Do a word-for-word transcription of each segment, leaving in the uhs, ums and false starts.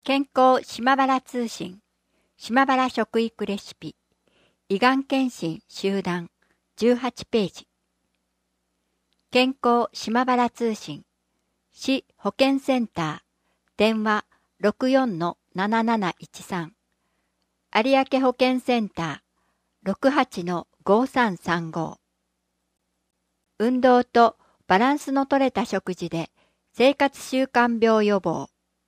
健康島原通信、島原食育レシピ、胃がん検診集団じゅうはちページ。健康島原通信、市保健センター、電話 ろくよんのなななないちさん、有明保健センター ろくはちのごさんさんご。運動とバランスの取れた食事で生活習慣病予防。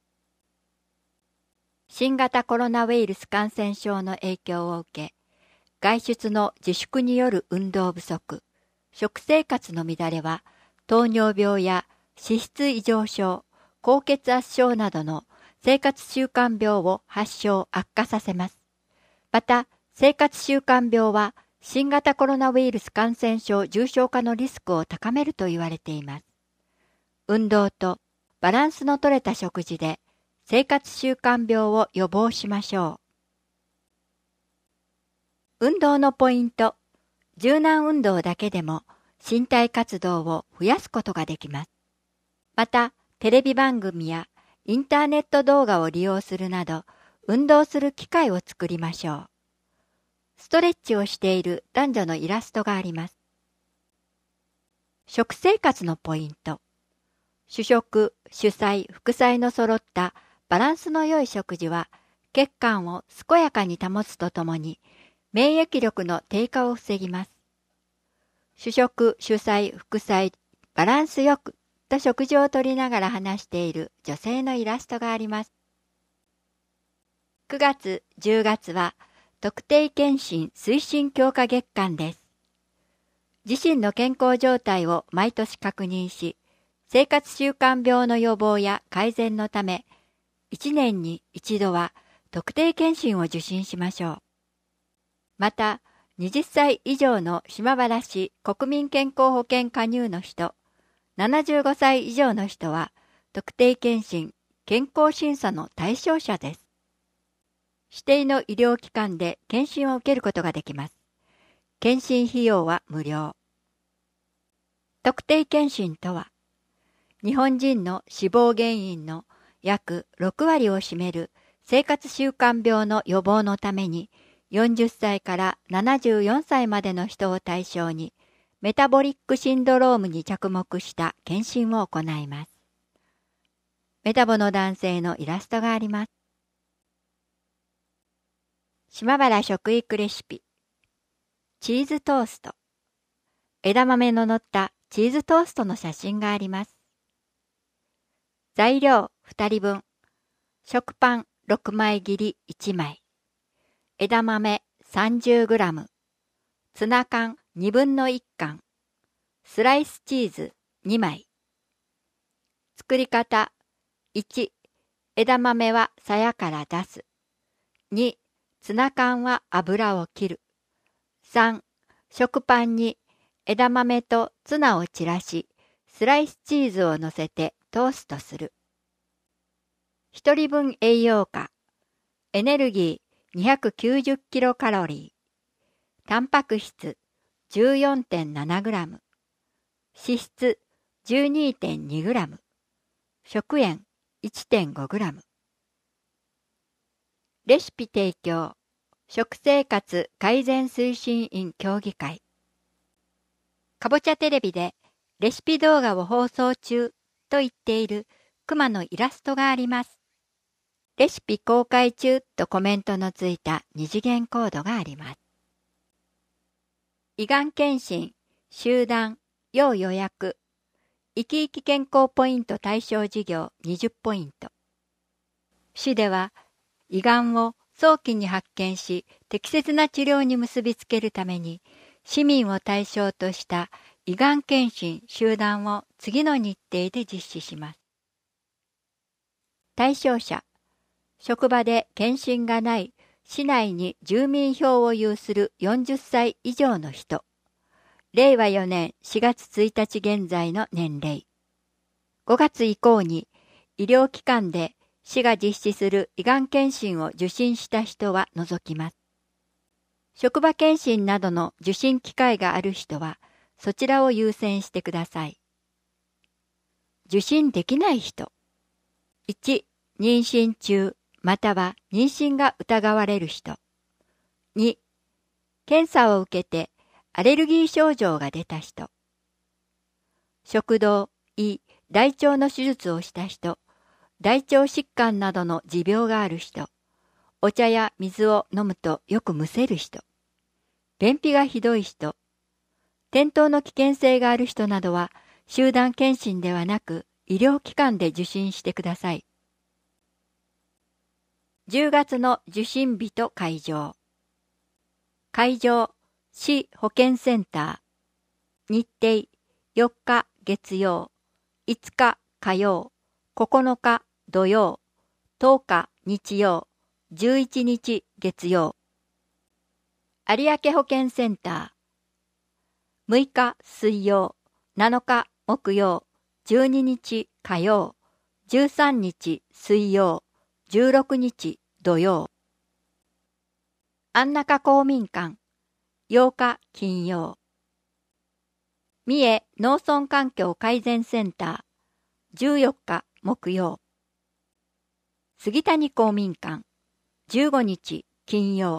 新型コロナウイルス感染症の影響を受け、外出の自粛による運動不足、食生活の乱れは、糖尿病や脂質異常症、高血圧症などの生活習慣病を発症悪化させます。また、生活習慣病は、新型コロナウイルス感染症重症化のリスクを高めると言われています。運動とバランスの取れた食事で、生活習慣病を予防しましょう。運動のポイント。柔軟運動だけでも身体活動を増やすことができます。また、テレビ番組やインターネット動画を利用するなど、運動する機会を作りましょう。ストレッチをしている男女のイラストがあります。食生活のポイント。主食、主菜、副菜の揃ったバランスの良い食事は血管を健やかに保つとともに免疫力の低下を防ぎます。主食、主菜、副菜、バランスよくと食事をとりながら話している女性のイラストがあります。くがつ、じゅうがつは特定健診推進強化月間です。自身の健康状態を毎年確認し、生活習慣病の予防や改善のため、いちねんに一度は特定健診を受診しましょう。また、はたち以上の島原市国民健康保険加入の人、ななじゅうごさい以上の人は特定健診、健康審査の対象者です。指定の医療機関で検診を受けることができます。検診費用は無料。特定健診とは、日本人の死亡原因の約ろくわりを占める生活習慣病の予防のためによんじゅっさいからななじゅうよんさいまでの人を対象にメタボリックシンドロームに着目した検診を行います。メタボの男性のイラストがあります。島原食育レシピ。チーズトースト。枝豆の乗ったチーズトーストの写真があります。材料ふたりぶん、食パンろくまい切りいちまい、枝豆 さんじゅうグラム、ツナ缶にぶんのいっかん、スライスチーズにまい。作り方。いち、枝豆は鞘から出す。に、ツナ缶は油を切る。さん、食パンに枝豆とツナを散らし、スライスチーズを乗せてトーストする。ひとりぶん栄養価。エネルギー にひゃくきゅうじゅっキロカロリー。タンパク質 じゅうよんてんななグラム。脂質 じゅうにてんにグラム。食塩 いってんごグラム。レシピ提供。食生活改善推進員協議会。かぼちゃテレビでレシピ動画を放送中と言っている熊のイラストがあります。レシピ公開中とコメントのついた二次元コードがあります。胃がん検診、集団、要予約、生き生き健康ポイント対象事業にじゅうポイント。市では胃がんを早期に発見し適切な治療に結びつけるために市民を対象とした胃がん検診集団を次の日程で実施します。対象者、職場で検診がない市内に住民票を有するよんじゅっさい以上の人、れいわよねんしがつついたち現在の年齢、ごがつ以降に医療機関で市が実施する胃がん検診を受診した人は除きます。職場検診などの受診機会がある人はそちらを優先してください。受診できない人。いち、妊娠中、 または妊娠が疑われる人。に、検査を受けてアレルギー症状が出た人。食道、胃、大腸の手術をした人、大腸疾患などの持病がある人、お茶や水を飲むとよくむせる人、便秘がひどい人、転倒の危険性がある人などは集団検診ではなく医療機関で受診してください。じゅうがつの受診日と会場。会場、市保健センター。日程、よっか月曜、いつか火曜、ここのか土曜、とおか日曜、じゅういちにち月曜。有明保健センター。むいか水曜、なのか木曜、じゅうににち火曜、じゅうさんにち水曜、じゅうろくにち土曜。安中公民館、ようか金曜。三重農村環境改善センター、じゅうよっか木曜。杉谷公民館、じゅうごにち金曜。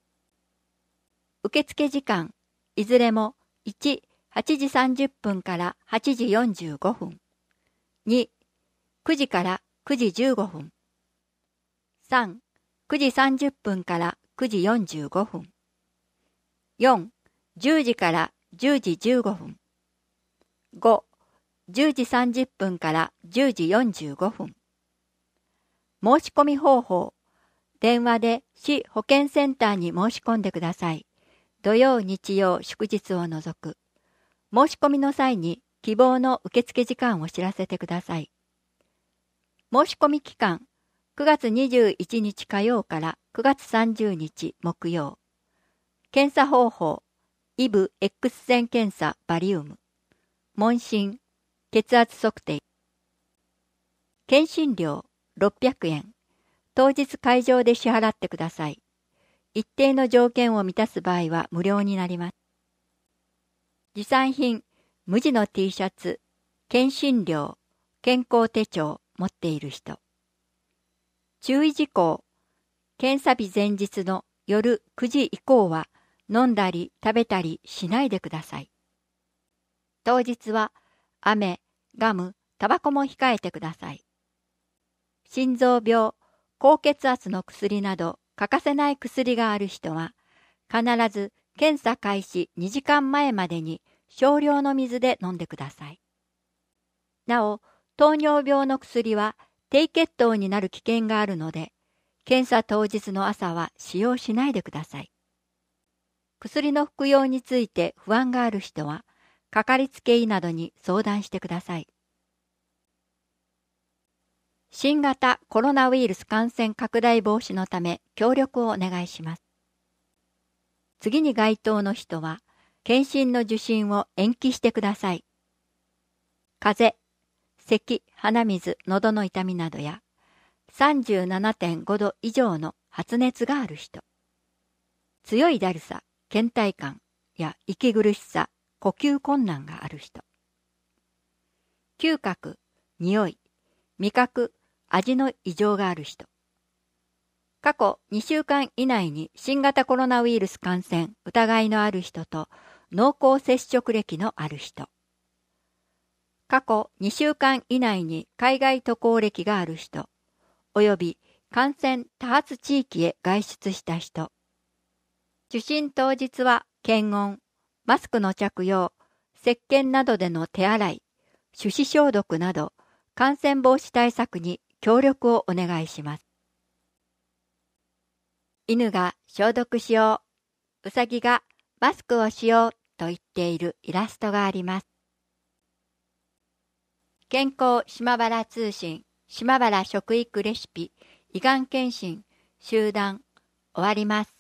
受付時間、いずれもいち、はちじさんじゅっぷんからはちじよんじゅうごふん。に、くじからくじじゅうごふん。さん、くじさんじゅっぷんからくじよんじゅうごふん。よん、じゅうじからじゅうじじゅうごふん。ご、じゅうじさんじゅっぷんからじゅうじよんじゅうごふん。申し込み方法。電話で市保健センターに申し込んでください。土曜、日曜、祝日を除く。申し込みの際に希望の受付時間を知らせてください。申し込み期間、くがつにじゅういちにち火曜からくがつさんじゅうにち木曜。検査方法、イブ X 線検査バリウム。問診、血圧測定。検診料ろっぴゃくえん。当日会場で支払ってください。一定の条件を満たす場合は無料になります。持参品、無地の T シャツ、検診料、健康手帳持っている人。注意事項、検査日前日の夜くじ以降は飲んだり食べたりしないでください。当日は飴、ガム、タバコも控えてください。心臓病、高血圧の薬など欠かせない薬がある人は必ず検査開始にじかんまえまでに少量の水で飲んでください。なお、糖尿病の薬は低血糖になる危険があるので、検査当日の朝は使用しないでください。薬の服用について不安がある人は、かかりつけ医などに相談してください。新型コロナウイルス感染拡大防止のため協力をお願いします。次に該当の人は、検診の受診を延期してください。風邪、咳、鼻水、喉の痛みなどや、さんじゅうななてんごど以上の発熱がある人、強いだるさ、倦怠感や息苦しさ、呼吸困難がある人、嗅覚、匂い、味覚、味の異常がある人、過去にしゅうかん以内に新型コロナウイルス感染疑いのある人と濃厚接触歴のある人、過去にしゅうかん以内に海外渡航歴がある人、および感染多発地域へ外出した人、受診当日は検温、マスクの着用、石鹸などでの手洗い、手指消毒など感染防止対策に協力をお願いします。犬が消毒しよう、うさぎがマスクをしようと言っているイラストがあります。健康島原通信、島原食育レシピ、胃がん検診、集団、終わります。